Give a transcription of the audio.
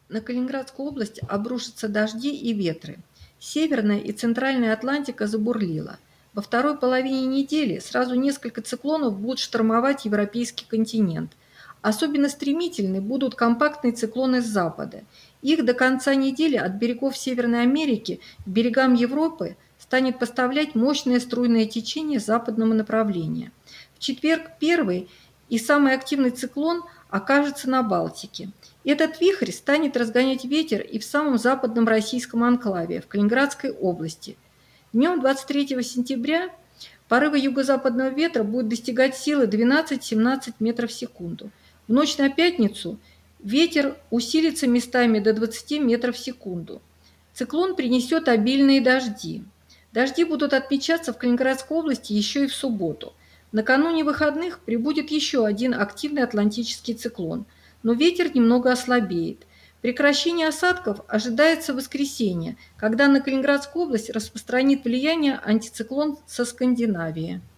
На Калининградскую область обрушатся дожди и ветры. Северная и центральная Атлантика забурлила. Во второй половине недели сразу несколько циклонов будут штормовать европейский континент. Особенно стремительны будут компактные циклоны с запада. Их до конца недели от берегов Северной Америки к берегам Европы станет поставлять мощное струйное течение западного направления. В четверг первый и самый активный циклон окажется на Балтике. Этот вихрь станет разгонять ветер и в самом западном российском анклаве, в Калининградской области. Днем 23 сентября порывы юго-западного ветра будут достигать силы 12-17 метров в секунду. В ночь на пятницу ветер усилится местами до 20 метров в секунду. Циклон принесет обильные дожди. Дожди будут отмечаться в Калининградской области еще и в субботу. Накануне выходных прибудет еще один активный атлантический циклон, но ветер немного ослабеет. Прекращение осадков ожидается в воскресенье, когда на Калининградскую область распространит влияние антициклон со Скандинавии.